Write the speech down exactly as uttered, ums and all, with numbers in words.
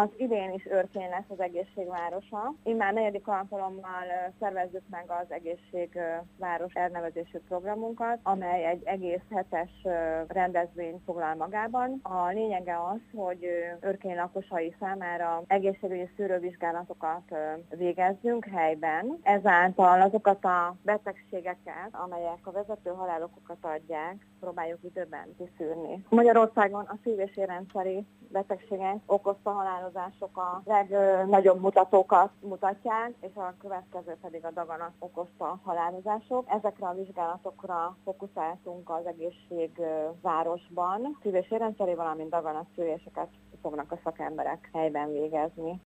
Az idén is Örkény lesz az egészségvárosa. Immár negyedik alkalommal szervezzük meg az egészségváros elnevezésű programunkat, amely egy egész hetes rendezvényt foglal magában. A lényege az, hogy Örkény lakosai számára egészségügyi szűrővizsgálatokat végezzünk helyben. Ezáltal azokat a betegségeket, amelyek a vezető halálokokat adják, próbáljuk időben kiszűrni. Magyarországon a szív- és érrendszeri betegségek okozta halálozások a legnagyobb mutatókat mutatják, és a következő pedig a daganat okozta halálozások. Ezekre a vizsgálatokra fókuszáltunk az egészségvárosban. Szív- és érrendszeri, valamint daganatszűréseket fognak a szakemberek helyben végezni.